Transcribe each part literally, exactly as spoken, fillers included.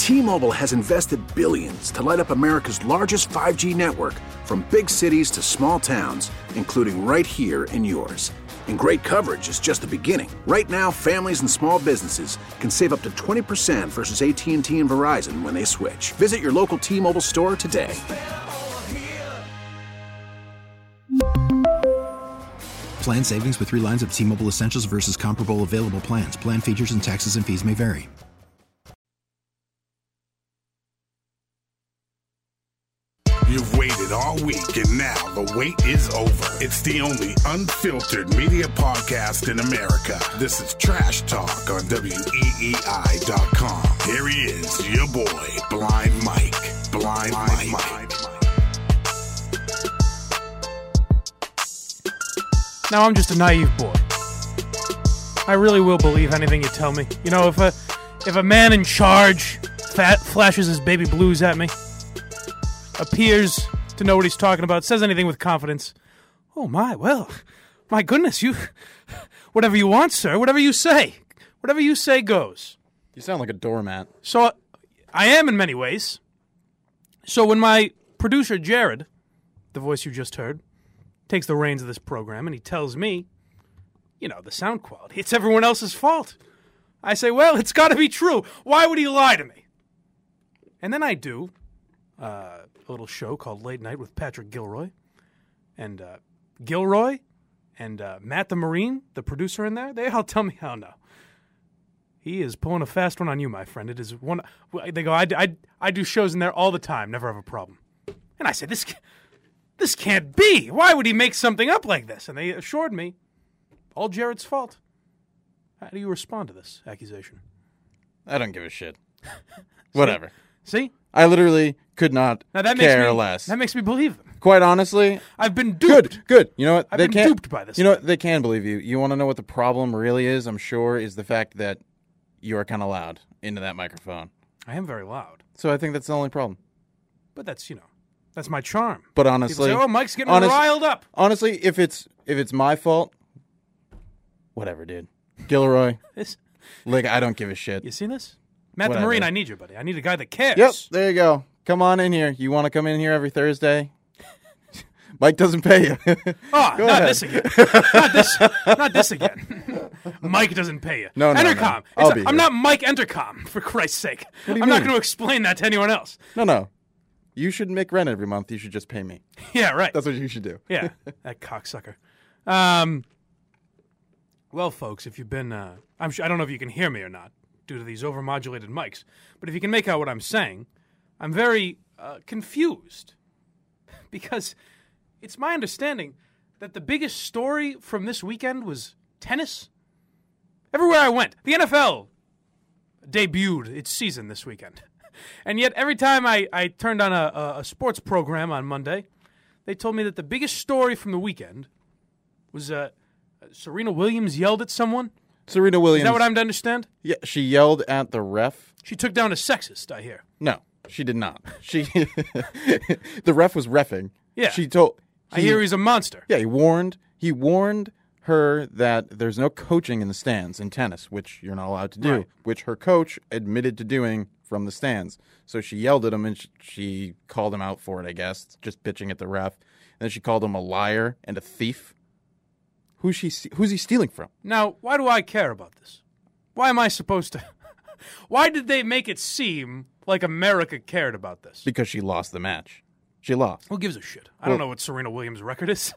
T-Mobile has invested billions to light up America's largest five G network, from big cities to small towns, including right here in yours. And great coverage is just the beginning. Right now, families and small businesses can save up to twenty percent versus A T and T and Verizon when they switch. Visit your local T-Mobile store today. Plan savings with three lines of T-Mobile Essentials versus comparable available plans. Plan features and taxes and fees may vary. You've waited all week, and now the wait is over. It's the only unfiltered media podcast in America. This is Trash Talk on W E E I dot com. Here he is, your boy, Blind Mike. Blind, Blind Mike. Mike. Now, I'm just a naive boy. I really will believe anything you tell me. You know, if a if a man in charge fat flashes his baby blues at me, appears to know what he's talking about, says anything with confidence, oh my, well, my goodness, you, whatever you want, sir, whatever you say, whatever you say goes. You sound like a doormat. So, I am in many ways. So when my producer, Jared, the voice you just heard, takes the reins of this program and he tells me, you know, the sound quality, it's everyone else's fault. I say, well, it's got to be true. Why would he lie to me? And then I do uh, a little show called Late Night with Patrick Gilroy. And uh, Gilroy and uh, Matt the Marine, the producer in there, they all tell me, oh, no. He is pulling a fast one on you, my friend. It is one. They go, I, I, I do shows in there all the time, never have a problem. And I said, this This can't be. Why would he make something up like this? And they assured me, all Jared's fault. How do you respond to this accusation? I don't give a shit. Whatever. See? I literally could not now that care makes me, less. That makes me believe them. Quite honestly, I've been duped. Good, good. You know what? I've they been can't, duped by this. You know what? They can believe you. You want to know what the problem really is, I'm sure, is the fact that you are kind of loud into that microphone. I am very loud. So I think that's the only problem. But that's, you know, that's my charm. But honestly, people say, oh, Mike's getting honest, riled up. Honestly, if it's if it's my fault, whatever, dude. Gilroy, this, like, I don't give a shit. You see this? Matt Whatever. the Marine, I need you, buddy. I need a guy that cares. Yep, there you go. Come on in here. You want to come in here every Thursday? Mike doesn't pay you. Oh, Go not ahead. this again. Not this. Not this again. Mike doesn't pay you. No, no, Entercom. no. I'll It's be a, I'm here. not Mike Entercom, for Christ's sake. What do you I'm not mean? going to explain that to anyone else. No, no. You shouldn't make rent every month. You should just pay me. Yeah, right. That's what you should do. Yeah, that cocksucker. Um, well, folks, if you've been, uh, I'm sure, I don't know if you can hear me or not due to these overmodulated mics, but if you can make out what I'm saying, I'm very uh, confused because it's my understanding that the biggest story from this weekend was tennis. Everywhere I went, the N F L debuted its season this weekend. And yet every time I, I turned on a, a, a sports program on Monday, they told me that the biggest story from the weekend was uh, Serena Williams yelled at someone. Serena Williams. Is that what I'm to understand? Yeah, she yelled at the ref. She took down a sexist, I hear. No, she did not. She, the ref was reffing. Yeah. She told. I hear he's a monster. Yeah, he warned. He warned her that there's no coaching in the stands in tennis, which you're not allowed to do, Right. which her coach admitted to doing from the stands. So she yelled at him and she, she called him out for it, I guess, just bitching at the ref. And then she called him a liar and a thief. Who's she? Who's he stealing from? Now, why do I care about this? Why am I supposed to? Why did they make it seem like America cared about this? Because she lost the match. She lost. Who gives a shit? I Well- don't know what Serena Williams' record is.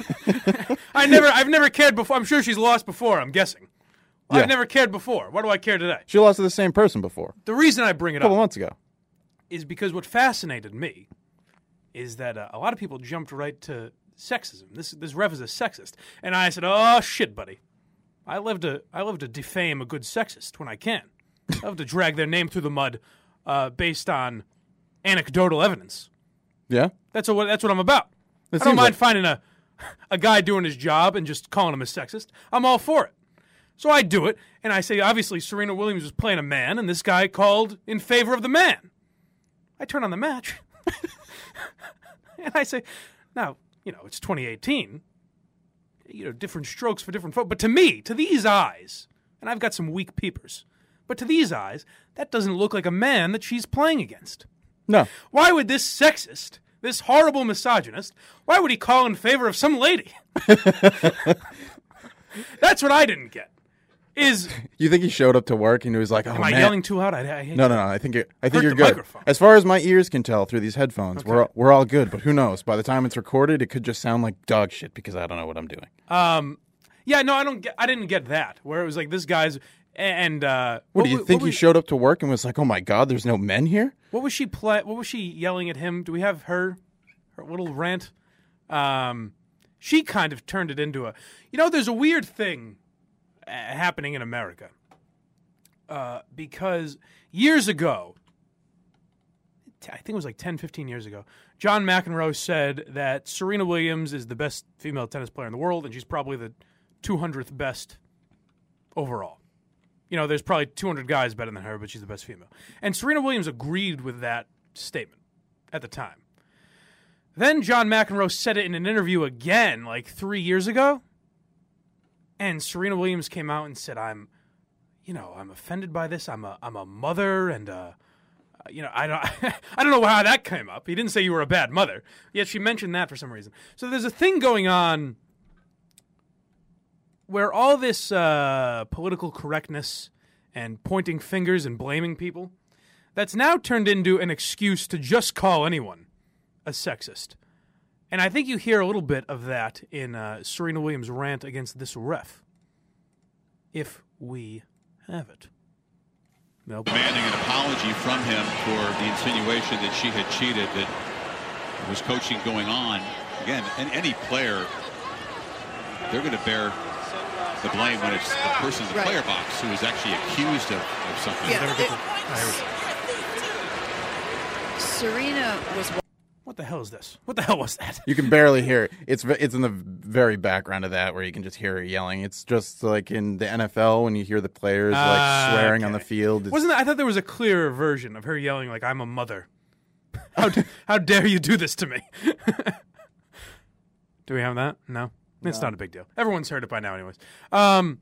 I never, I've never cared before. I'm sure she's lost before. I'm guessing. Yeah. I've never cared before. Why do I care today? She lost to the same person before. The reason I bring it A couple up months ago. is because what fascinated me is that uh, a lot of people jumped right to sexism. This this ref is a sexist, and I said, "Oh shit, buddy, I love to I love to defame a good sexist when I can. I love to drag their name through the mud uh, based on anecdotal evidence. Yeah? That's what that's what I'm about. It I don't seems mind like- finding a a guy doing his job and just calling him a sexist. I'm all for it. So I do it, and I say, obviously, Serena Williams was playing a man, and this guy called in favor of the man. I turn on the match, and I say, now, you know, it's twenty eighteen. You know, different strokes for different folks. But to me, to these eyes, and I've got some weak peepers, But to these eyes, that doesn't look like a man that she's playing against. No. Why would this sexist, this horrible misogynist, why would he call in favor of some lady? That's what I didn't get. Is You think he showed up to work and he was like, "Oh am man." I yelling too loud? I, I hate No, to no, no. I think you're. I think hurt you're the good. microphone. As far as my ears can tell through these headphones, Okay. we're we're all good. But who knows? By the time it's recorded, it could just sound like dog shit because I don't know what I'm doing. Um, yeah, no, I don't get. I didn't get that. Where it was like this guy's and uh, What, do you wa- think what he was- showed up to work and was like, "Oh my god, there's no men here"? What was she play? What was she yelling at him? Do we have her, her little rant? Um, she kind of turned it into a. You know, there's a weird thing uh, happening in America. Uh, because years ago, t- I think it was like ten, fifteen years ago, John McEnroe said that Serena Williams is the best female tennis player in the world, and she's probably the two hundredth best overall. You know, there's probably two hundred guys better than her, but she's the best female. And Serena Williams agreed with that statement at the time. Then John McEnroe said it in an interview again, like three years ago, and Serena Williams came out and said, I'm... You know, I'm offended by this. I'm a I'm a mother, and uh, you know, I don't I don't know how that came up. He didn't say you were a bad mother, yet she mentioned that for some reason. So there's a thing going on where all this uh, political correctness and pointing fingers and blaming people, that's now turned into an excuse to just call anyone a sexist. And I think you hear a little bit of that in uh, Serena Williams' rant against this ref. If we have it. Nope. Demanding an apology from him for the insinuation that she had cheated, that there was coaching going on. Again, and any player, they're going to bear the blame when it's the person in the Right. player box who is actually accused of, of something. Yeah, Never get it- to- I heard it. Serena was What the hell is this? What the hell was that? You can barely hear it. It's ve- it's in the very background of that where you can just hear her yelling. It's just like in the N F L when you hear the players like Ah, swearing on the okay. field. It's, Wasn't that, I thought there was a clearer version of her yelling like, I'm a mother. How, d- how dare you do this to me? Do we have that? No? It's not a big deal. Everyone's heard it by now anyways. Um,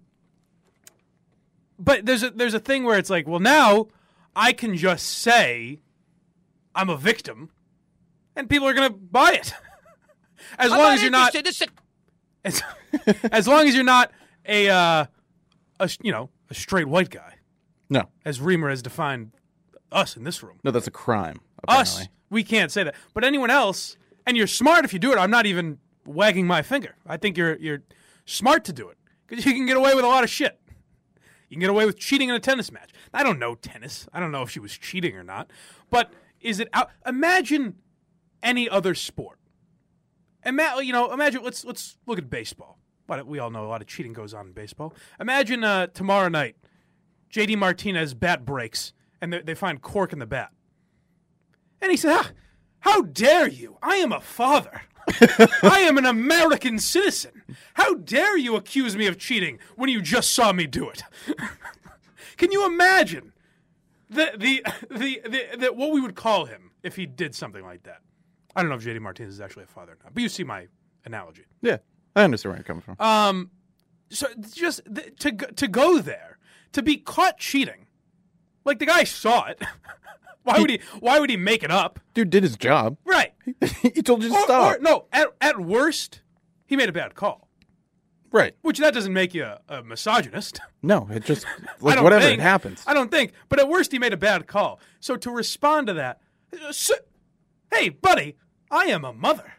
but there's a, there's a thing where it's like, well, now I can just say I'm a victim and people are going to buy it. As long as you're not... As, as long as you're not a, uh, a, you know, a straight white guy, no, as Reamer has defined us in this room. no, that's a crime. Us, Apparently. we can't say that. But anyone else, and you're smart if you do it. I'm not even wagging my finger. I think you're you're smart to do it because you can get away with a lot of shit. You can get away with cheating in a tennis match. I don't know tennis. I don't know if she was cheating or not. But is it out? Imagine any other sport. Ima- you know, imagine. Let's let's look at baseball. But we all know a lot of cheating goes on in baseball. Imagine uh, tomorrow night, J D Martinez bat breaks and they, they find cork in the bat. And he said, ah, how dare you? I am a father. I am an American citizen. How dare you accuse me of cheating when you just saw me do it? Can you imagine the, the, the, the, the, what we would call him if he did something like that? I don't know if J D Martinez is actually a father or not, but you see my analogy. Yeah, I understand where you're coming from. Um, so just th- to go- to go there, to be caught cheating, like the guy saw it. Why would he? Why would he make it up? Dude did his job. Right. He told you to Or, stop. or no, at at worst, he made a bad call. Right. Which that doesn't make you a, a misogynist. No, it just I like don't whatever think, it happens. I don't think. But at worst, he made a bad call. So to respond to that, uh, so, hey, buddy, I am a mother.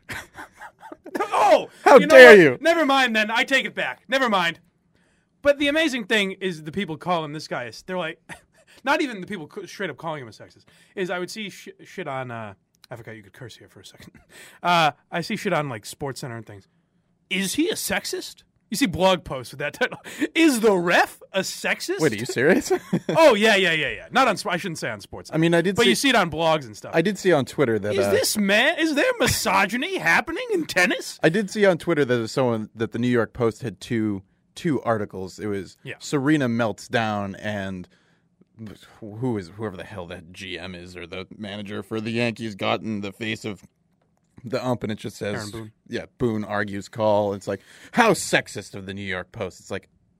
oh, How you know dare what? you. Never mind. Then I take it back. Never mind. But the amazing thing is the people calling this guy is they're like, not even the people c- straight up calling him a sexist. Is I would see sh- shit on. Uh, I forgot you could curse here for a second. Uh, I see shit on like Sports Center and things. Is he a sexist? You see blog posts with that title. Is the ref a sexist? Wait, are you serious? Oh yeah, yeah, yeah, yeah. Not on. Sp- I shouldn't say on Sports. I mean, I did. but see, you see it on blogs and stuff. I did see on Twitter that. Is uh, this man? Is there misogyny happening in tennis? I did see on Twitter that there's someone that the New York Post had two two articles. It was Yeah. Serena melts down and who is whoever the hell that G M is or the manager for the Yankees got in the face of the ump, and it just says, Aaron Boone. yeah, Boone argues call. It's like, how sexist of the New York Post. It's like, you know,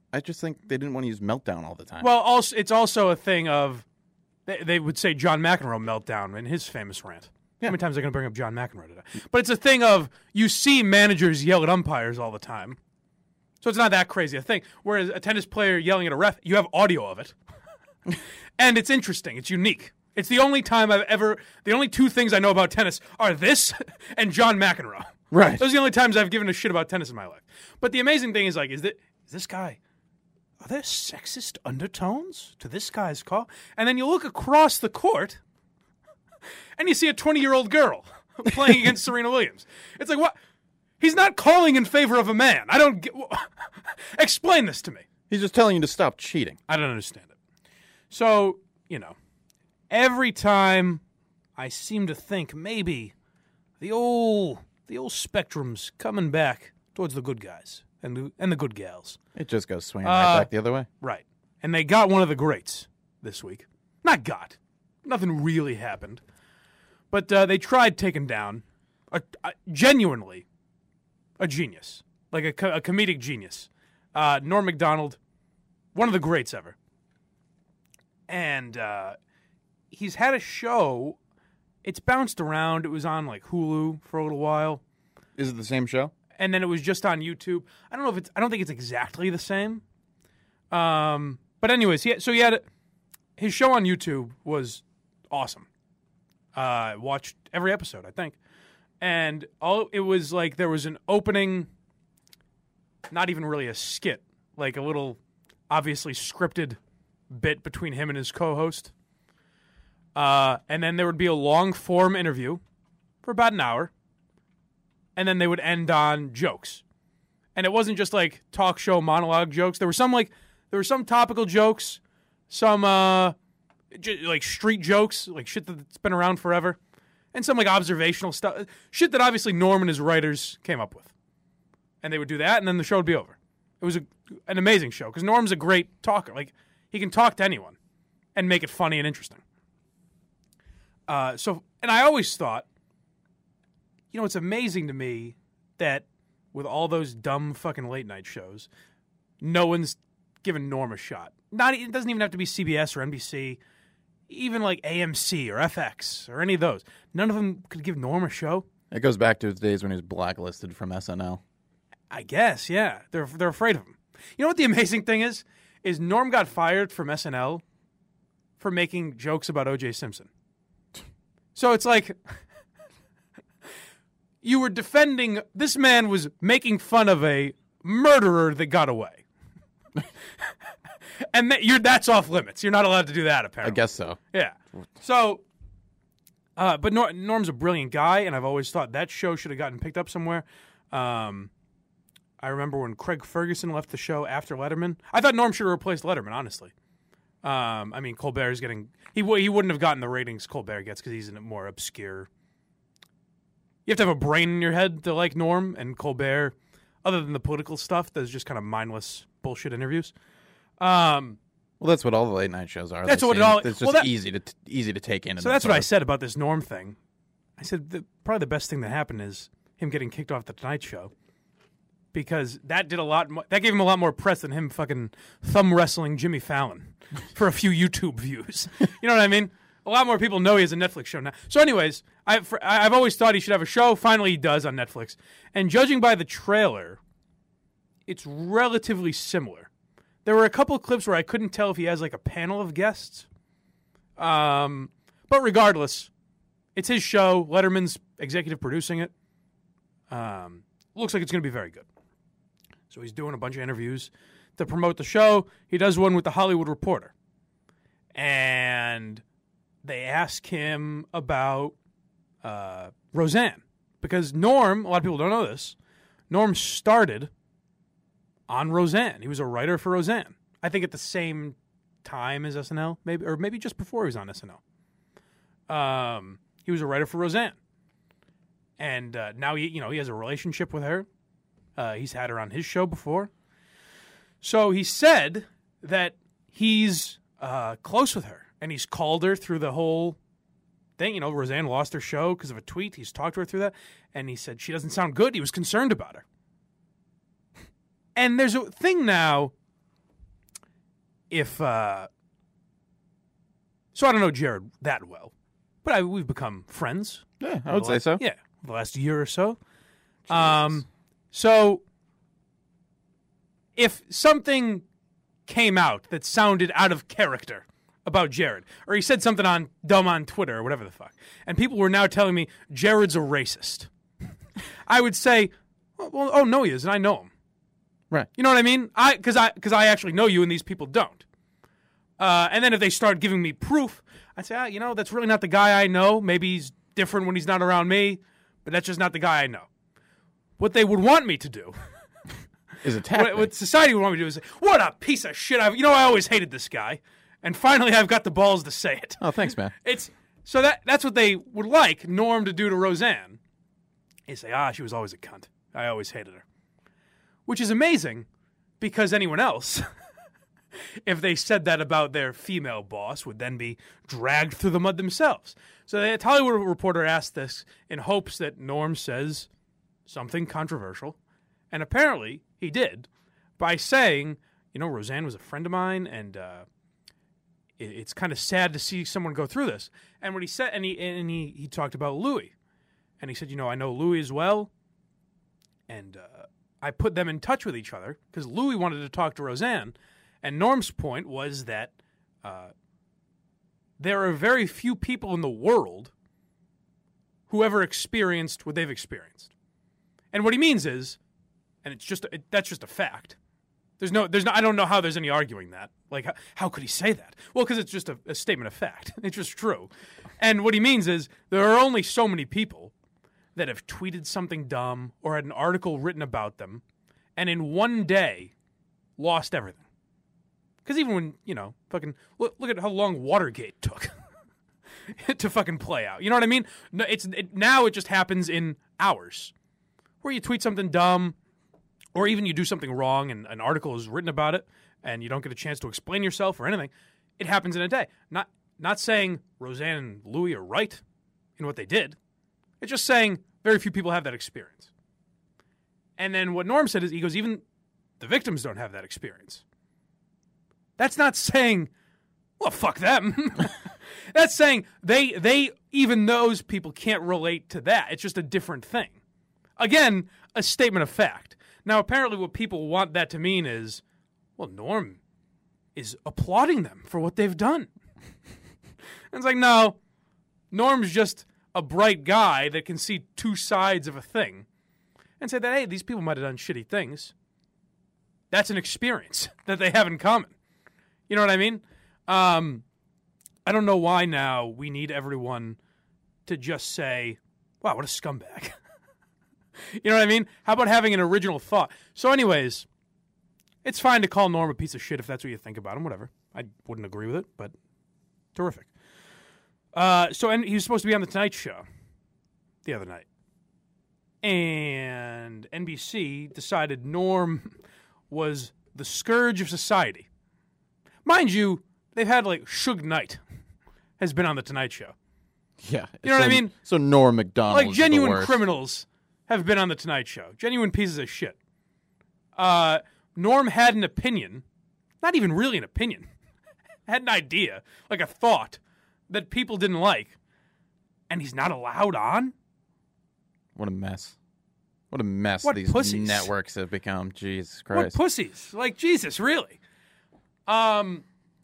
I just think they didn't want to use meltdown all the time. Well, also it's also a thing of they, they would say John McEnroe meltdown in his famous rant. Yeah. How many times are they going to bring up John McEnroe today? But it's a thing of you see managers yell at umpires all the time. So it's not that crazy a thing. Whereas a tennis player yelling at a ref, you have audio of it. And it's interesting. It's unique. It's the only time I've ever, the only two things I know about tennis are this and John McEnroe. Right. Those are the only times I've given a shit about tennis in my life. But the amazing thing is, like, is that is this guy, are there sexist undertones to this guy's call? And then you look across the court and you see a twenty-year-old girl playing against Serena Williams. It's like, what? He's not calling in favor of a man. I don't get... Explain this to me. He's just telling you to stop cheating. I don't understand it. So, you know, every time I seem to think maybe the old the old spectrum's coming back towards the good guys and the, and the good gals. It just goes swinging Uh, right back the other way. Right. And they got one of the greats this week. Not got. Nothing really happened. But uh, they tried taking down, a, a, genuinely, a genius. Like a, co- a comedic genius. Uh, Norm Macdonald, one of the greats ever. And uh, he's had a show. It's bounced around. It was on like Hulu for a little while. Is it the same show? And then it was just on YouTube. I don't know if it's. I don't think it's exactly the same. Um, but anyways, he had, so he had his show on YouTube was awesome. Uh, watched every episode, I think, and all it was like there was an opening, not even really a skit, like a little obviously scripted bit between him and his co-host. Uh, and then there would be a long form interview for about an hour. And then they would end on jokes. And it wasn't just like talk show monologue jokes. There were some like there were some topical jokes, some uh j- like street jokes, like shit that's been around forever, and some like observational stuff, shit that obviously Norm and his writers came up with. And they would do that, and then the show would be over. It was a, an amazing show because Norm's a great talker. Like he can talk to anyone and make it funny and interesting. Uh, so, and I always thought, you know, it's amazing to me that with all those dumb fucking late night shows, no one's given Norm a shot. Not, it doesn't even have to be C B S or N B C, even like A M C or F X or any of those. None of them could give Norm a show. It goes back to his days when he was blacklisted from S N L. I guess, yeah. They're they're afraid of him. You know what the amazing thing is? Is Norm got fired from S N L for making jokes about O J Simpson. So it's like you were defending this man was making fun of a murderer that got away. And that, you're that's off limits. You're not allowed to do that, apparently. I guess so. Yeah. So, uh, but Nor- Norm's a brilliant guy, and I've always thought that show should have gotten picked up somewhere. Um, I remember when Craig Ferguson left the show after Letterman. I thought Norm should have replaced Letterman, honestly. Um, I mean, Colbert's getting he w- he wouldn't have gotten the ratings Colbert gets because he's in a more obscure. You have to have a brain in your head to like Norm, and Colbert, other than the political stuff, does just kind of mindless bullshit interviews. Um, Well, that's what all the late night shows are. That's They what it seem- all- It's just well, that- easy to t- easy to take in. and So that's what I absorb. said about this Norm thing. I said the, probably the best thing that happened is him getting kicked off the Tonight Show because that did a lot. Mo- that gave him a lot more press than him fucking thumb wrestling Jimmy Fallon for a few YouTube views. You know what I mean? A lot more people know he has a Netflix show now. So, anyways, I, for, I've always thought he should have a show. Finally, he does on Netflix. And judging by the trailer, it's relatively similar. There were a couple of clips where I couldn't tell if he has like a panel of guests. Um, but regardless, it's his show. Letterman's executive producing it. Um, looks like it's going to be very good. So he's doing a bunch of interviews to promote the show. He does one with the Hollywood Reporter. And they ask him about uh, Roseanne. Because Norm, a lot of people don't know this, Norm started on Roseanne. He was a writer for Roseanne. I think at the same time as S N L, maybe, or maybe just before he was on S N L. Um, he was a writer for Roseanne, and uh, now he, you know, he has a relationship with her. Uh, he's had her on his show before, so he said that he's uh, close with her, and he's called her through the whole thing. You know, Roseanne lost her show because of a tweet. He's talked to her through that, and he said she doesn't sound good. He was concerned about her. And there's a thing now if uh, so I don't know Jared that well, but I, we've become friends. Yeah, I would say so. Yeah, the last year or so. Jesus. Um, so if something came out that sounded out of character about Jared, or he said something on dumb on Twitter or whatever the fuck, and people were now telling me Jared's a racist, I would say, well, well, oh no, he is, and I know him. Right. You know what I mean? I because I because I actually know you, and these people don't. Uh, and then if they start giving me proof, I'd say, ah, you know, that's really not the guy I know. Maybe he's different when he's not around me, but that's just not the guy I know. What they would want me to do is attack. What, what society would want me to do is say, what a piece of shit! I've, you know, I always hated this guy, and finally I've got the balls to say it. Oh, thanks, man. It's so that that's what they would like Norm to do to Roseanne. They say, ah, she was always a cunt. I always hated her. Which is amazing, because anyone else, if they said that about their female boss, would then be dragged through the mud themselves. So the Hollywood Reporter asked this in hopes that Norm says something controversial, and apparently he did, by saying, you know, Roseanne was a friend of mine, and uh, it, it's kind of sad to see someone go through this. And what he said, and he and he, he talked about Louis, and he said, you know, I know Louis as well, and uh, I put them in touch with each other because Louis wanted to talk to Roseanne, and Norm's point was that uh, there are very few people in the world who ever experienced what they've experienced. And what he means is, and it's just it, that's just a fact. There's no, there's no, I don't know how there's any arguing that. Like, how, how could he say that? Well, because it's just a, a statement of fact. It's just true. And what he means is there are only so many people that have tweeted something dumb or had an article written about them, and in one day lost everything. Because even when, you know, fucking look, look at how long Watergate took to fucking play out. You know what I mean? No, it's it, now it just happens in hours, where you tweet something dumb, or even you do something wrong and an article is written about it, and you don't get a chance to explain yourself or anything. It happens in a day. Not not saying Roseanne and Louis are right in what they did. It's just saying very few people have that experience. And then what Norm said is, he goes, even the victims don't have that experience. That's not saying, well, fuck them. That's saying they they even those people can't relate to that. It's just a different thing. Again, a statement of fact. Now, apparently what people want that to mean is, well, Norm is applauding them for what they've done. And it's like, no, Norm's just a bright guy that can see two sides of a thing and say that, hey, these people might have done shitty things. That's an experience that they have in common. You know what I mean? Um, I don't know why now we need everyone to just say, wow, what a scumbag. You know what I mean? How about having an original thought? So anyways, it's fine to call Norm a piece of shit if that's what you think about him, whatever. I wouldn't agree with it, but terrific. Uh, so and he was supposed to be on The Tonight Show the other night. And N B C decided Norm was the scourge of society. Mind you, they've had, like, Suge Knight has been on The Tonight Show. Yeah. You know so, what I mean? So Norm Macdonald Like, genuine is the worst. criminals have been on The Tonight Show. Genuine pieces of shit. Uh, Norm had an opinion, not even really an opinion, had an idea, like a thought, that people didn't like, and he's not allowed on? What a mess. What a mess What these pussies. networks have become. Jesus What Christ. pussies. Like, Jesus, really. Um,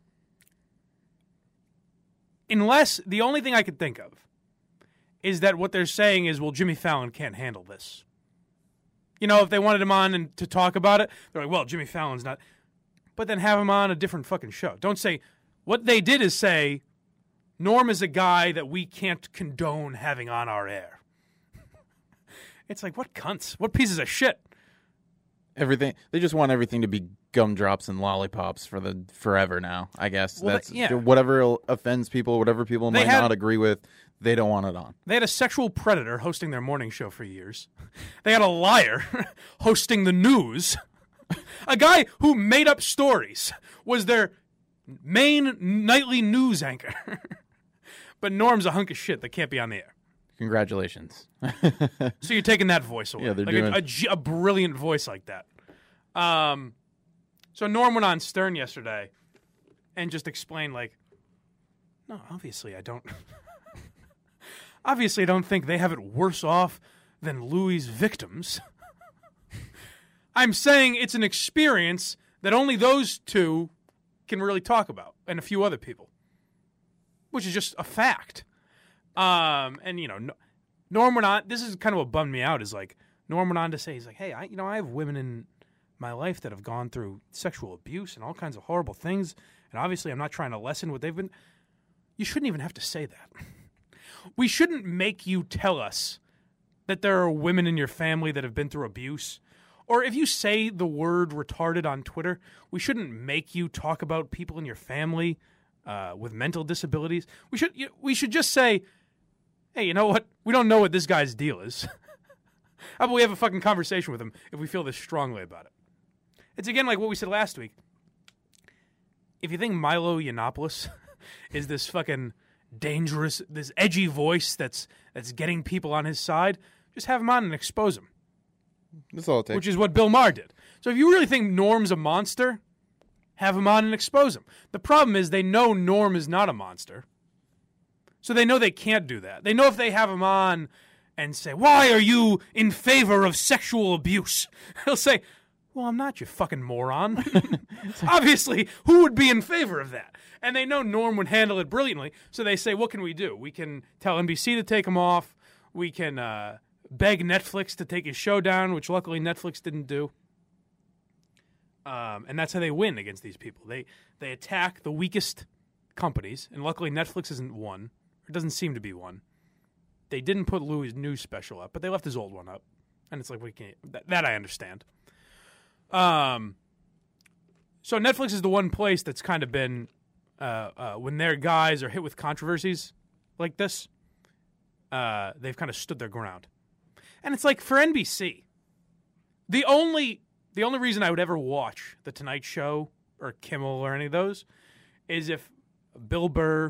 unless, the only thing I could think of is that what they're saying is, well, Jimmy Fallon can't handle this. You know, if they wanted him on and to talk about it, they're like, well, Jimmy Fallon's not. But then have him on a different fucking show. Don't say, what they did is say, Norm is a guy that we can't condone having on our air. It's like, what cunts? What pieces of shit? Everything. They just want everything to be gumdrops and lollipops for the forever now, I guess. Well, That's yeah. whatever offends people, whatever people They might had- not agree with, they don't want it on. They had a sexual predator hosting their morning show for years. They had a liar hosting the news. A guy who made up stories was their main nightly news anchor. But Norm's a hunk of shit that can't be on the air. Congratulations. So you're taking that voice away. Yeah, they're like doing- a, a g- a brilliant voice like that. Um, so Norm went on Stern yesterday, and just explain, like, no, obviously I don't. Obviously I don't think they have it worse off than Louis' victims. I'm saying it's an experience that only those two can really talk about, and a few other people, which is just a fact. Um, and, you know, Norm went on, this is kind of what bummed me out, is like, Norm went on to say, he's like, hey, I, you know, I have women in my life that have gone through sexual abuse and all kinds of horrible things, and obviously I'm not trying to lessen what they've been. You shouldn't even have to say that. We shouldn't make you tell us that there are women in your family that have been through abuse. Or if you say the word retarded on Twitter, we shouldn't make you talk about people in your family uh, with mental disabilities. We should we should just say, hey, you know what? We don't know what this guy's deal is. How about we have a fucking conversation with him if we feel this strongly about it? It's again like what we said last week. If you think Milo Yiannopoulos is this fucking dangerous, this edgy voice that's that's getting people on his side, just have him on and expose him. That's all it takes. Which is what Bill Maher did. So if you really think Norm's a monster, have him on and expose him. The problem is they know Norm is not a monster. So they know they can't do that. They know if they have him on and say, why are you in favor of sexual abuse? He'll say, well, I'm not, you fucking moron. Obviously, who would be in favor of that? And they know Norm would handle it brilliantly, so they say, what can we do? We can tell N B C to take him off. We can uh, beg Netflix to take his show down, which luckily Netflix didn't do. Um, and that's how they win against these people. They they attack the weakest companies, and luckily Netflix isn't one. Or doesn't seem to be one. They didn't put Louis' new special up, but they left his old one up. And it's like, we can't, that, that I understand. Um, so Netflix is the one place that's kind of been, uh, uh, when their guys are hit with controversies like this, uh, they've kind of stood their ground. And it's like, for N B C, the only the only reason I would ever watch The Tonight Show or Kimmel or any of those is if Bill Burr,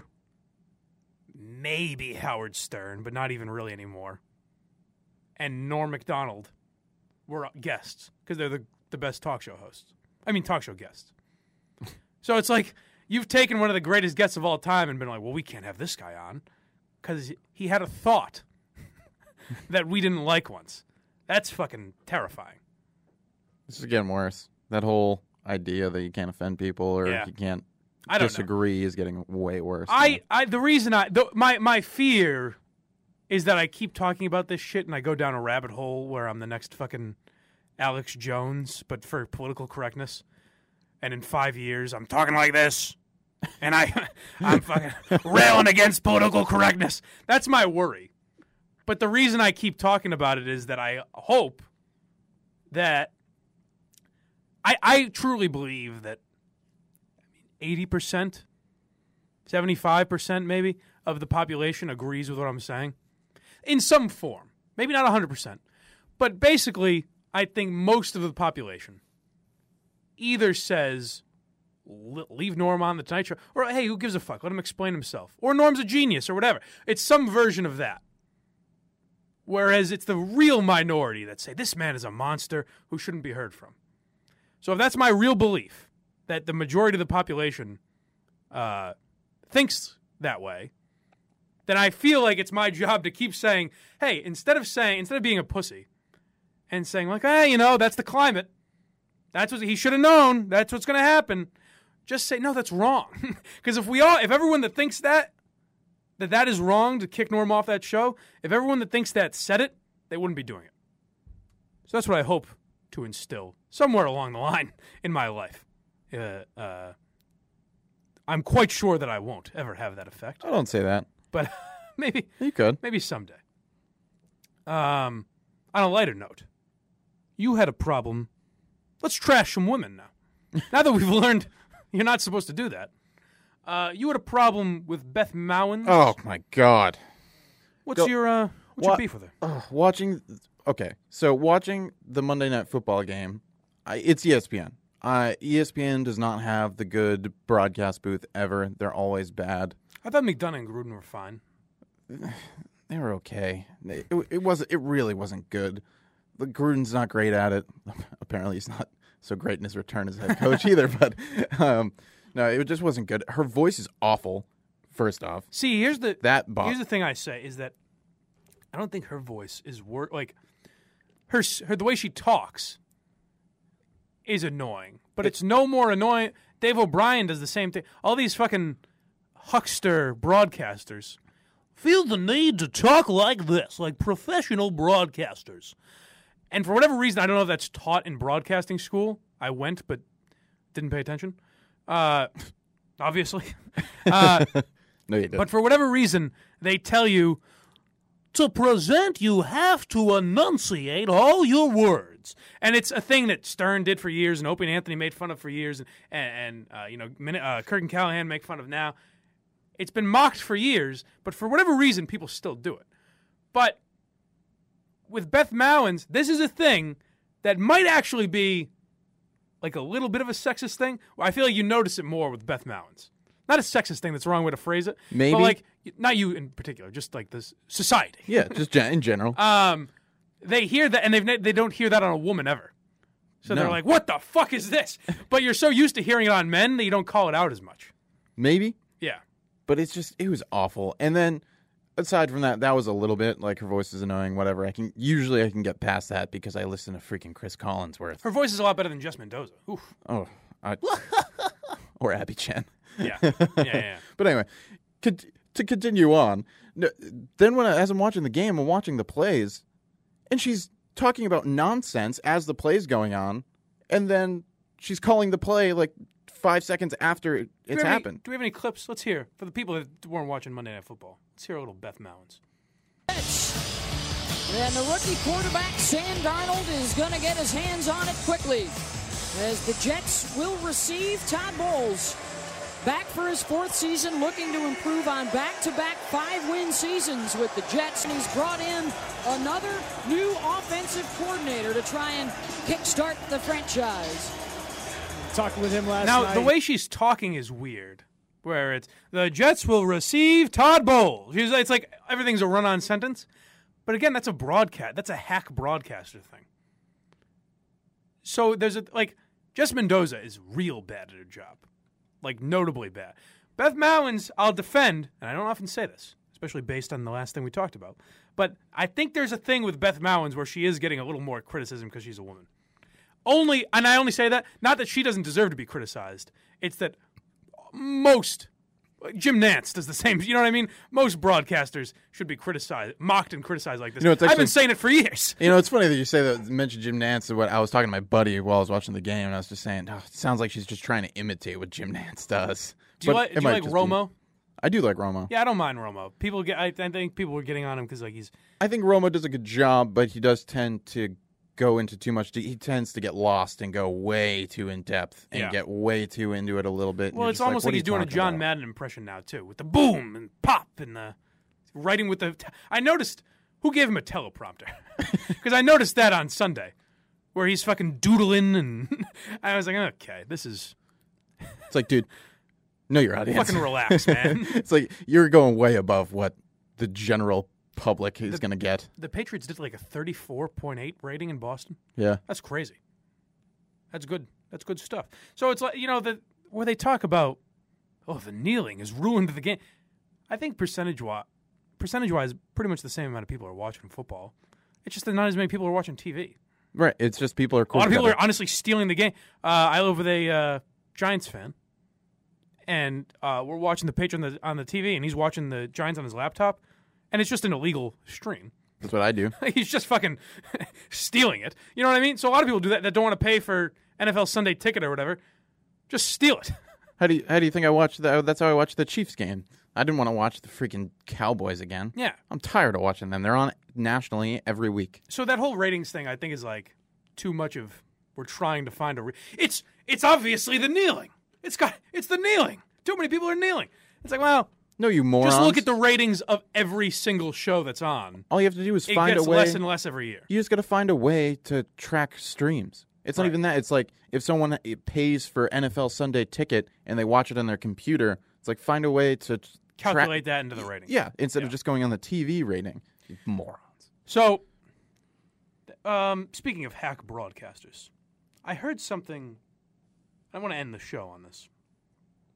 maybe Howard Stern, but not even really anymore, and Norm Macdonald were guests, because they're the, the best talk show hosts. I mean, talk show guests. So it's like, you've taken one of the greatest guests of all time and been like, well, we can't have this guy on, because he had a thought that we didn't like once. That's fucking terrifying. This is getting worse. That whole idea that you can't offend people or Yeah. you can't I don't disagree know. is getting way worse. I, I the reason I the, my my fear is that I keep talking about this shit and I go down a rabbit hole where I'm the next fucking Alex Jones, but for political correctness. And in five years, I'm talking like this, and I I'm fucking railing against political correctness. That's my worry. But the reason I keep talking about it is that I hope that I I truly believe that eighty percent, seventy-five percent maybe, of the population agrees with what I'm saying in some form. Maybe not one hundred percent. But basically, I think most of the population either says, leave Norm on the Tonight Show, or, hey, who gives a fuck? Let him explain himself. Or Norm's a genius, or whatever. It's some version of that. Whereas it's the real minority that say, this man is a monster who shouldn't be heard from. So if that's my real belief, that the majority of the population uh, thinks that way, then I feel like it's my job to keep saying, hey, instead of saying, instead of being a pussy and saying like, hey, you know, that's the climate. That's what he should have known. That's what's going to happen. Just say, no, that's wrong. Because if we all, if everyone that thinks that, that that is wrong to kick Norm off that show, if everyone that thinks that said it, they wouldn't be doing it. So that's what I hope to instill somewhere along the line in my life. Uh, uh, I'm quite sure that I won't ever have that effect. I don't say that. But maybe you could. Maybe someday. Um, on a lighter note, you had a problem. Let's trash some women now. Now that we've learned you're not supposed to do that. Uh, you had a problem with Beth Mowins. Oh my God! What's Go, your uh, what's wa- your beef with her? Uh, watching. Okay, so watching the Monday Night Football game, I, it's E S P N. Uh, E S P N does not have the good broadcast booth ever. They're always bad. I thought McDonough and Gruden were fine. They were okay. It, it was. It really wasn't good. The Gruden's not great at it. Apparently, he's not so great in his return as head coach either. But um, No, it just wasn't good. Her voice is awful. First off, See, here's the that bo- here's the thing I say is that I don't think her voice is wor- like her s- her the way she talks is annoying, but it's no more annoying. Dave O'Brien does the same thing. All these fucking huckster broadcasters feel the need to talk like this, like professional broadcasters. And for whatever reason, I don't know if that's taught in broadcasting school. I went, but didn't pay attention. Uh, obviously. Uh, no, you didn't. but for whatever reason, they tell you, to present, you have to enunciate all your words. And it's a thing that Stern did for years, and Opie and Anthony made fun of for years, and, and uh, you know, Min- uh, Kirk and Callahan make fun of now. It's been mocked for years, but for whatever reason, people still do it. But with Beth Mowins, this is a thing that might actually be like a little bit of a sexist thing. I feel like you notice it more with Beth Mowins. Not a sexist thing, that's the wrong way to phrase it. Maybe. But like, not you in particular, just like this society. yeah, just gen- in general. Um, they hear that, and they've, they don't hear that on a woman ever. So No. they're like, what the fuck is this? But you're so used to hearing it on men that you don't call it out as much. Maybe. Yeah. But it's just, it was awful. And then, aside from that, that was a little bit, like, her voice is annoying, whatever. I can, usually I can get past that because I listen to freaking Chris Collinsworth. Her voice is a lot better than Jess Mendoza. Oof. Oh, I, or Abby Chen. Yeah. Yeah, yeah, yeah. But anyway, con- to continue on, n- then when I, as I'm watching the game, I'm watching the plays, and she's talking about nonsense as the play's going on, and then she's calling the play like five seconds after it, Do we it's have any- happened. do we have any clips? Let's hear. For the people that weren't watching Monday Night Football, let's hear a little Beth Mowins. And the rookie quarterback, Sam Darnold, is going to get his hands on it quickly as the Jets will receive Todd Bowles. Back for his fourth season, looking to improve on back-to-back five-win seasons with the Jets. And he's brought in another new offensive coordinator to try and kickstart the franchise. Talked with him last Now, night. the way she's talking is weird, where it's, the Jets will receive Todd Bowles. She's, it's like everything's a run-on sentence. But again, that's a broadcast. That's a hack broadcaster thing. So there's a, like, Jess Mendoza is real bad at her job. Like, notably bad. Beth Mowins, I'll defend, and I don't often say this, especially based on the last thing we talked about, but I think there's a thing with Beth Mowins where she is getting a little more criticism because she's a woman. Only, and I only say that, not that she doesn't deserve to be criticized, it's that most, Jim Nantz does the same, you know what I mean? Most broadcasters should be criticized, mocked and criticized like this. You know, it's I've been actually- saying it for years. You know, it's funny that you say that, mention Jim Nantz. What I was talking to my buddy while I was watching the game, and I was just saying, oh, it sounds like she's just trying to imitate what Jim Nantz does. Do you But like, it do you might like just be- Romo? I do like Romo. Yeah, I don't mind Romo. People get, I, I think people were getting on him because like he's, I think Romo does a good job, but he does tend to go into too much. He tends to get lost and go way too in depth and Yeah. get way too into it a little bit. and well, you're it's just almost what like are he's you doing a talking John about? Madden impression now too, with the boom and pop and the writing with the. T- I noticed who gave him a teleprompter because I noticed that on Sunday where he's fucking doodling and I was like, okay, this is It's like, dude, know your audience. fucking relax, man. It's like you're going way above what the general public is going to get. The Patriots did like a thirty-four point eight rating in Boston. Yeah. That's crazy. That's good. That's good stuff. So it's like, you know, the where they talk about, oh, the kneeling has ruined the game. I think percentage wise, percentage wise, pretty much the same amount of people are watching football. It's just that not as many people are watching T V. Right. It's just people are A cool. lot of people together. are honestly stealing the game. Uh, I live with a uh, Giants fan, and uh, we're watching the Patriots on the, on the T V, and he's watching the Giants on his laptop, and it's just an illegal stream. That's what I do. He's just fucking stealing it. You know what I mean? So a lot of people do that that don't want to pay for N F L Sunday Ticket or whatever. Just steal it. How do you How do you think I watched that? That's how I watched the Chiefs game. I didn't want to watch the freaking Cowboys again. Yeah. I'm tired of watching them. They're on nationally every week. So that whole ratings thing, I think, is like too much of. We're trying to find a. Re- it's it's obviously the kneeling. It's got it's the kneeling. Too many people are kneeling. It's like, well, No, you morons. just look at the ratings of every single show that's on. All you have to do is It find gets a way. less and less every year. You just got to find a way to track streams. It's not Right. even that. It's like if someone pays for N F L Sunday Ticket and they watch it on their computer, it's like find a way to t- Calculate track. that into the ratings. Yeah, instead Yeah. of just going on the T V rating. You morons. So, um, speaking of hack broadcasters, I heard something. I want to end the show on this.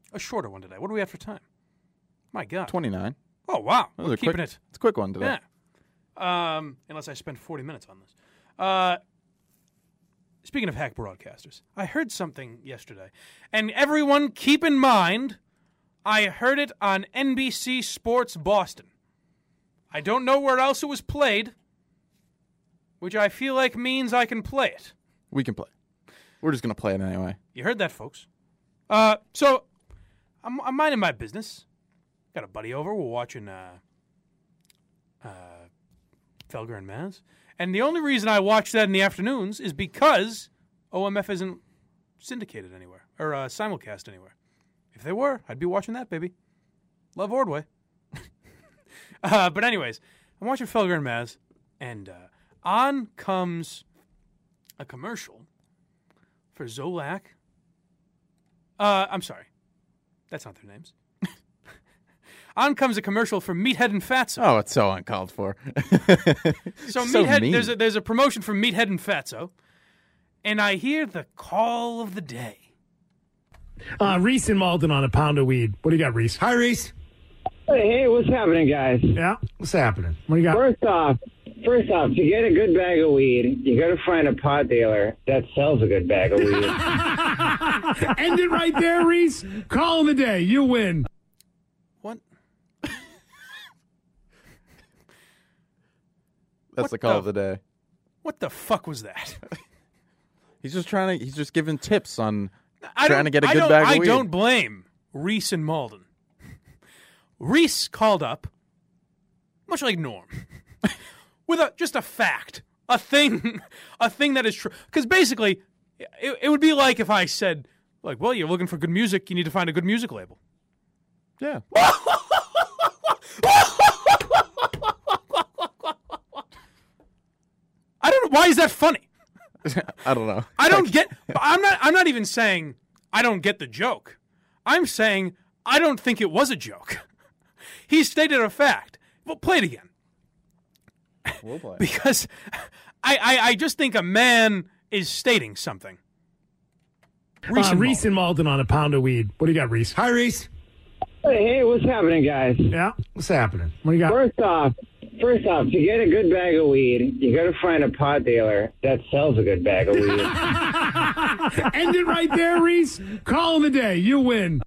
A shorter one today. What do we have for time? My God. twenty-nine. Oh, wow. That We're was a keeping quick, it. It's a quick one today. Yeah. Um, unless I spend forty minutes on this. Uh, speaking of hack broadcasters, I heard something yesterday. And everyone keep in mind, I heard it on N B C Sports Boston. I don't know where else it was played, which I feel like means I can play it. We can play. We're just going to play it anyway. You heard that, folks. Uh, so, I'm, I'm minding my business. Got a buddy over. We're watching uh, uh, Felger and Maz. And the only reason I watch that in the afternoons is because O M F isn't syndicated anywhere or uh, simulcast anywhere. If they were, I'd be watching that, baby. Love Ordway. uh, but anyways, I'm watching Felger and Maz, and uh, on comes a commercial for Zolak. Uh, I'm sorry. That's not their names. On comes a commercial for Meathead and Fatso. Oh, it's so uncalled for. so so Meathead, mean. there's a, there's a promotion for Meathead and Fatso, and I hear the call of the day. Uh, Reese and Malden on a pound of weed. What do you got, Reese? Hi, Reese. Hey, hey, what's happening, guys? Yeah, what's happening? What do you got? First off, first off, to get a good bag of weed, you got to find a pot dealer that sells a good bag of weed. End it right there, Reese. Call of the day. You win. What? That's What the call the- of the day. What the fuck was that? He's just trying to. He's just giving tips on I trying don't- to get a I good don't- bag of I weed. don't blame Reese and Malden. Reese called up, much like Norm, with a just a fact, a thing, a thing that is true. Because basically, it, it would be like if I said, like, well, you're looking for good music, you need to find a good music label. Yeah. I don't know. Why is that funny? I don't know. I don't get. I'm not. I'm not even saying I don't get the joke. I'm saying I don't think it was a joke. He stated a fact. Well, play it again. We'll play. Because I, I, I just think a man is stating something. Reese, Uh, and Reese and Malden on a pound of weed. What do you got, Reese? Hi, Reese. Hey, hey, what's happening, guys? Yeah, what's happening? What do you got? First off, first off, to get a good bag of weed, you got to find a pot dealer that sells a good bag of weed. End it right there, Reese. Call of the day. You win.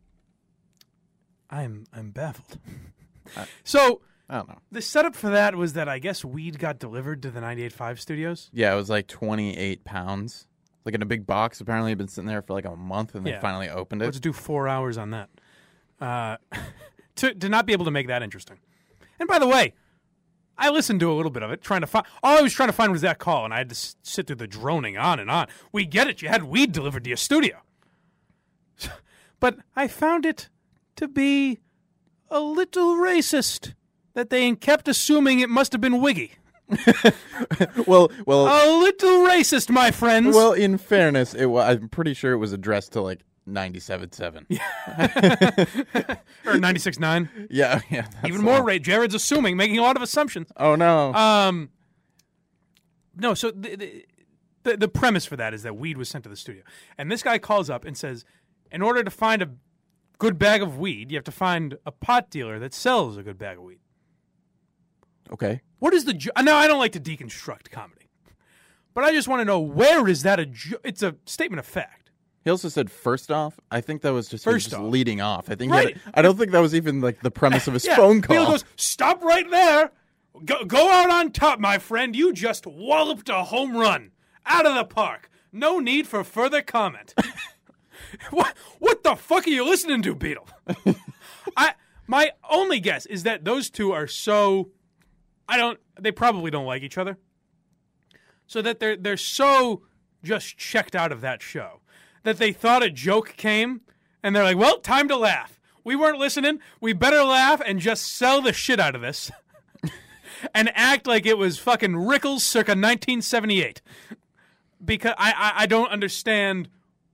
I'm I'm baffled. So I don't know. the setup for that was that I guess weed got delivered to the ninety-eight point five studios. Yeah, it was like twenty-eight pounds, like in a big box. Apparently, it'd been sitting there for like a month, and Yeah. they finally opened it. Let's do four hours on that. Uh, to to not be able to make that interesting. And by the way, I listened to a little bit of it, trying to find. All I was trying to find was that call, and I had to s- sit through the droning on and on. We get it. You had weed delivered to your studio, but I found it to be a little racist that they kept assuming it must have been Wiggy. well, well, A little racist, my friends. well. In fairness, it wa- I'm pretty sure it was addressed to like ninety-seven point seven. Or ninety-six point nine. Yeah, yeah. that's Even the more one. rate. Jared's assuming, making a lot of assumptions. Oh no. Um, no, so the, the the the premise for that is that weed was sent to the studio, and this guy calls up and says, in order to find a good bag of weed, you have to find a pot dealer that sells a good bag of weed. okay. What is the jo- now? I don't like to deconstruct comedy, but I just want to know, where is that a? Jo- it's a statement of fact. He also said, first off, I think that was just, he was First just off. leading off. I think he Right. had, I don't think that was even like the premise of his Yeah, phone call. Bill goes, stop right there. Go, go out on top, my friend. You just walloped a home run out of the park. No need for further comment. what what the fuck are you listening to, Beetle? I my only guess is that those two are so I don't they probably don't like each other. So that they're they're so just checked out of that show that they thought a joke came and they're like, well, time to laugh. We weren't listening. We better laugh and just sell the shit out of this and act like it was fucking Rickles circa nineteen seventy-eight. Because I, I, I don't understand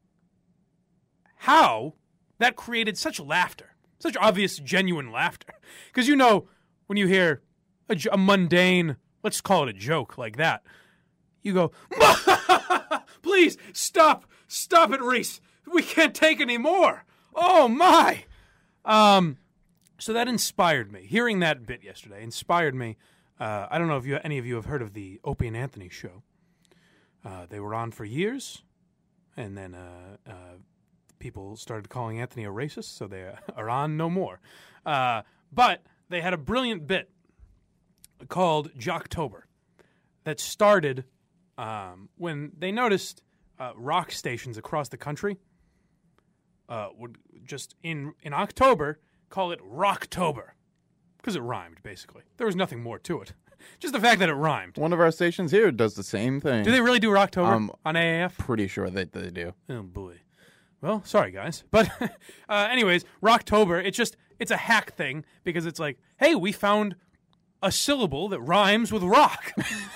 how that created such laughter, such obvious, genuine laughter. Because, you know, when you hear a, j- a mundane, let's call it a joke like that, you go, please, stop, stop it, Reese. We can't take any more. Oh, my! Um, so that inspired me. Hearing that bit yesterday inspired me. Uh, I don't know if you, any of you have heard of the Opie and Anthony show. Uh, they were on for years, and then uh, uh, people started calling Anthony a racist, so they are on no more. Uh, but they had a brilliant bit called Jocktober that started um, when they noticed uh, rock stations across the country uh, would just in in October call it Rocktober because it rhymed, basically. There was nothing more to it. Just the fact that it rhymed. One of our stations here does the same thing. Do they really do Rocktober um, on A A F? Pretty sure that they do. Oh, boy. Well, sorry, guys. But uh, anyways, Rocktober, it's just, it's a hack thing because it's like, hey, we found a syllable that rhymes with rock.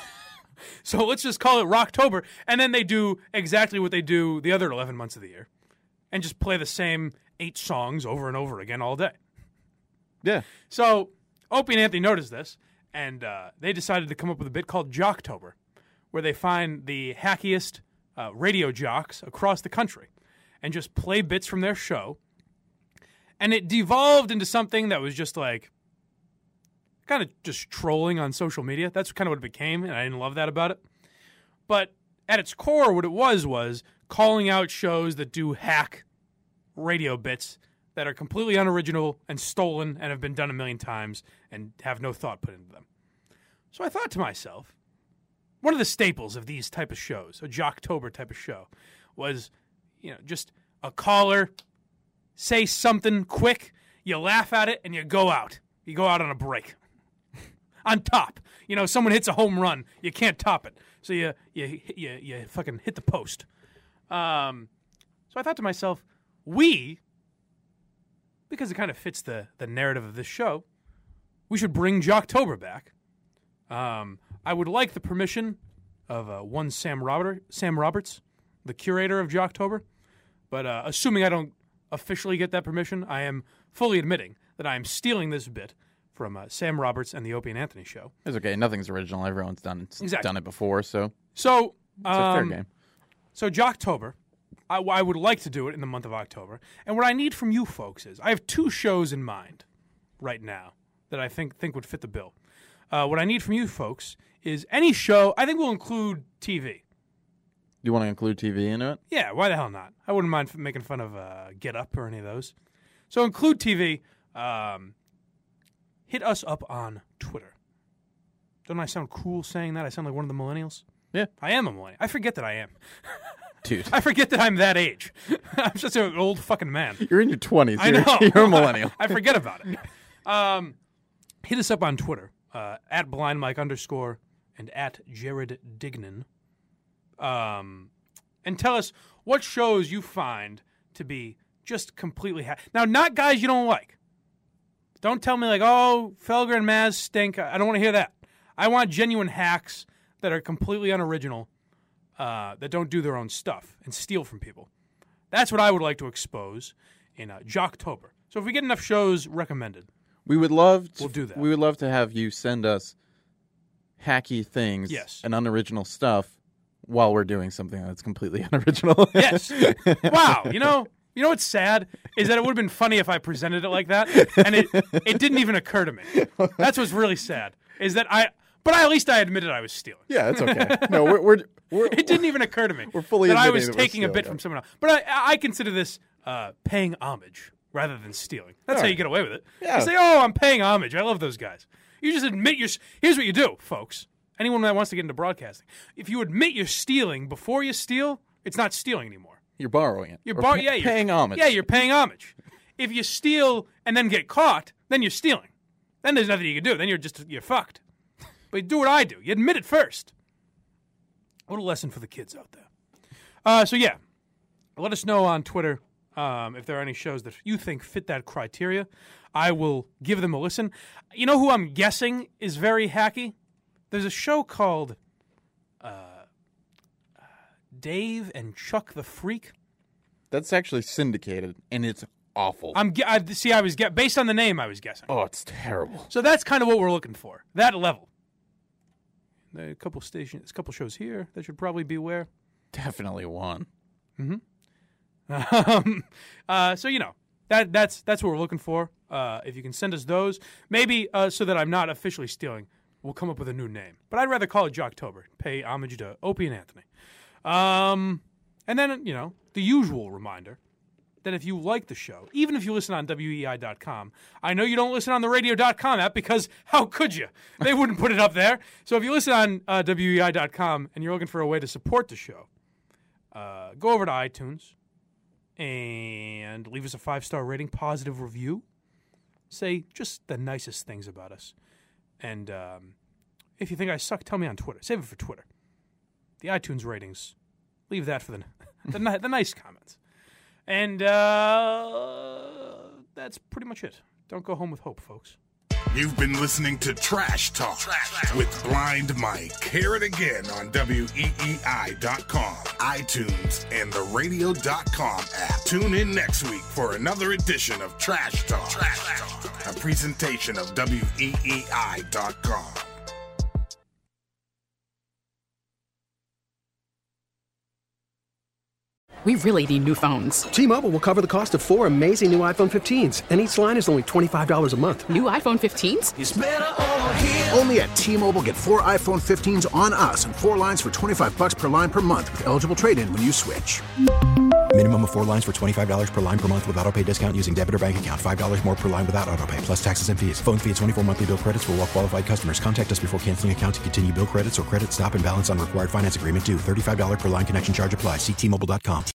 So let's just call it Rocktober. And then they do exactly what they do the other eleven months of the year and just play the same eight songs over and over again all day. Yeah. So Opie and Anthony noticed this, and uh, they decided to come up with a bit called Jocktober, where they find the hackiest uh, radio jocks across the country and just play bits from their show. And it devolved into something that was just like kind of just trolling on social media. That's kind of what it became, and I didn't love that about it. But at its core, what it was was calling out shows that do hack radio bits that are completely unoriginal and stolen and have been done a million times and have no thought put into them. So I thought to myself, one of the staples of these type of shows, a Jocktober type of show, was, you know, just a caller, say something quick, you laugh at it, and you go out. You go out on a break. On top. You know, someone hits a home run, you can't top it. So you you you, you fucking hit the post. Um, so I thought to myself, we, because it kind of fits the, the narrative of this show, we should bring Jocktober back. Um, I would like the permission of uh, one Sam Robert, Sam Roberts, the curator of Jocktober. But uh, assuming I don't officially get that permission, I am fully admitting that I am stealing this bit from uh, Sam Roberts and the Opie and Anthony show. It's okay. Nothing's original. Everyone's done exactly. done it before, so so it's a fair um, game. So Jocktober, I, I would like to do it in the month of October. And what I need from you folks is, I have two shows in mind right now that I think think would fit the bill. Uh, what I need from you folks is any show. I think we'll include T V. You want to include T V into it? Yeah, why the hell not? I wouldn't mind f- making fun of uh, Get Up or any of those. So include T V. Um, hit us up on Twitter. Don't I sound cool saying that? I sound like one of the millennials? Yeah. I am a millennial. I forget that I am. Dude. I forget that I'm that age. I'm just an old fucking man. You're in your twenties. I know. You're, you're a millennial. I forget about it. Um, hit us up on Twitter, uh, at blindmike underscore and at Jared Dignan. Um, and tell us what shows you find to be just completely ha- now, not guys you don't like. Don't tell me like, oh, Felger and Maz stink. I don't want to hear that. I want genuine hacks that are completely unoriginal, uh, that don't do their own stuff and steal from people. That's what I would like to expose in uh, Jocktober. So if we get enough shows recommended, we would love to, we'll do that. We would love to have you send us hacky things yes. and unoriginal stuff while we're doing something that's completely unoriginal. Yes. Wow. You know, you know what's sad is that it would have been funny if I presented it like that, and it it didn't even occur to me. That's what's really sad. Is that I, but I, at least I admitted I was stealing. Yeah, it's okay. No, we're we're, we're it didn't even occur to me. We're fully that I was admitting that we're taking a bit stealing, from someone else. But I I consider this uh, paying homage rather than stealing. That's All how right. you get away with it. Yeah. You say, oh, I'm paying homage. I love those guys. You just admit your. Here's what you do, folks. Anyone that wants to get into broadcasting, if you admit you're stealing before you steal, it's not stealing anymore. You're borrowing it. You're Or bar- pa- yeah, you're paying homage. Yeah, you're paying homage. If you steal and then get caught, then you're stealing. Then there's nothing you can do. Then you're just you're fucked. But you do what I do. You admit it first. A little lesson for the kids out there. Uh, so yeah, let us know on Twitter um, if there are any shows that you think fit that criteria. I will give them a listen. You know who I'm guessing is very hacky? There's a show called uh, uh, Dave and Chuck the Freak. That's actually syndicated, and it's awful. I'm gu- I, see. I was get based on the name. I was guessing. Oh, it's terrible. So that's kind of what we're looking for. That level. There are a couple stations, a couple shows here that should probably be where. Definitely one. Mm-hmm. Um, uh, so you know, that that's that's what we're looking for. Uh, if you can send us those, maybe uh, so that I'm not officially stealing, we'll come up with a new name. But I'd rather call it Jocktober. Pay homage to Opie and Anthony. Um, and then, you know, the usual reminder that if you like the show, even if you listen on W E I dot com, I know you don't listen on the radio dot com app because how could you? They wouldn't put it up there. So if you listen on uh, W E I dot com and you're looking for a way to support the show, uh, go over to iTunes and leave us a five-star rating, positive review. Say just the nicest things about us. And um, if you think I suck, tell me on Twitter. Save it for Twitter. The iTunes ratings, leave that for the the, the nice comments. And uh, that's pretty much it. Don't go home with hope, folks. You've been listening to Trash Talk with Blind Mike. Hear it again on W E E I dot com, iTunes, and the radio dot com app. Tune in next week for another edition of Trash Talk, Trash Talk, a presentation of W E E I dot com. We really need new phones. T-Mobile will cover the cost of four amazing new iPhone fifteens, and each line is only twenty-five dollars a month. New iPhone fifteens? It's better over here. Only at T-Mobile, get four iPhone fifteens on us and four lines for twenty-five bucks per line per month with eligible trade-in when you switch. Minimum of four lines for twenty-five dollars per line per month with autopay discount using debit or bank account. five dollars more per line without autopay, plus taxes and fees. Phone fee at twenty-four monthly bill credits for well-qualified customers. Contact us before canceling account to continue bill credits or credit stop and balance on required finance agreement due. thirty-five dollars per line connection charge applies. See T Mobile dot com.